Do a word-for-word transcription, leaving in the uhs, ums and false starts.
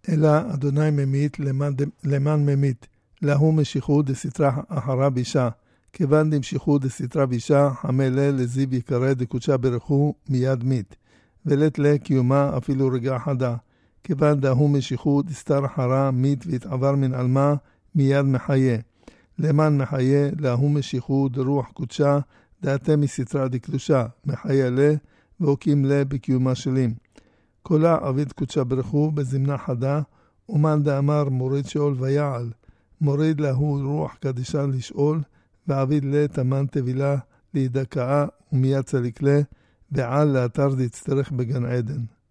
אלא אדוני ממית למען, למען ממית, להו משיכו דסתרא אחרא בישה, כיוון דמשיכו דסתרא בישה, חמלה לזיו יקרא דקודשה ברכו מיד מית, ולת לה קיומה אפילו רגע חדה, כיוון דהו משיכו דסתר אחרא מית והתעבר מן עלמה מיד מחיה, למען מחיה להו משיכו דרוח קודשה, דעתם מסתרא דקדושה, מחיה לה והוקים לה בקיומה שלים. קולה עביד קודשה ברכו בזמנה חדה, ומאן דאמר מוריד שאול ויעל, מוריד להו רוח קדישה לשאול, ועביד לה תמן תבילה להידקאה ומיד צליק לה, ועל לאתר דצטרך בגן עדן.